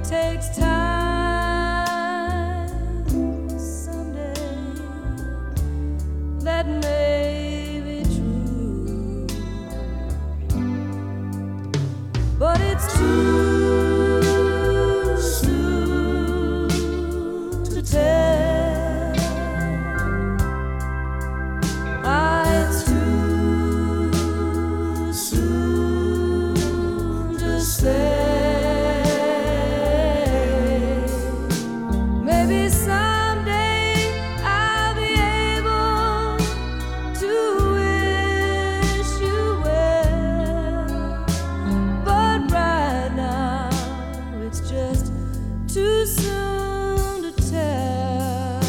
takes time. Someday that may be true, but it's too soon to tell. It's too soon to say. Maybe someday I'll be able to wish you well, but right now it's just too soon to tell.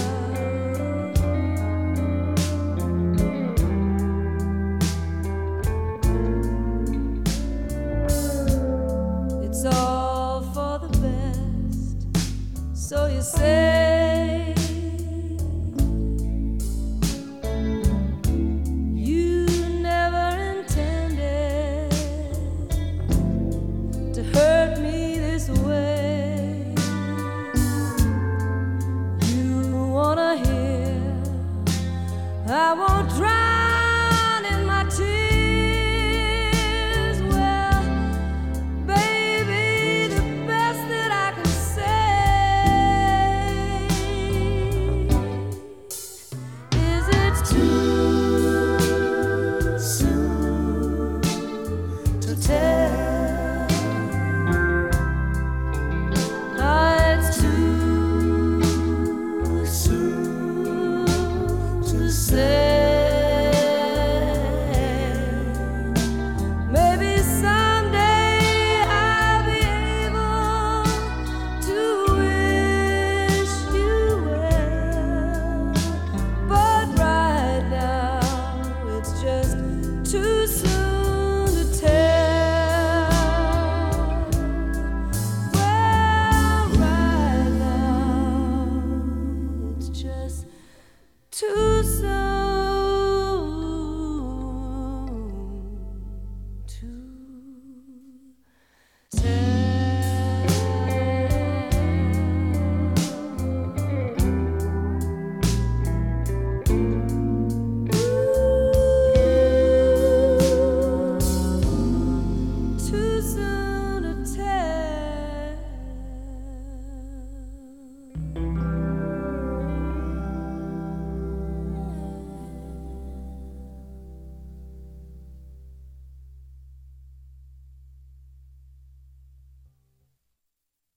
It's all for the best, so you say.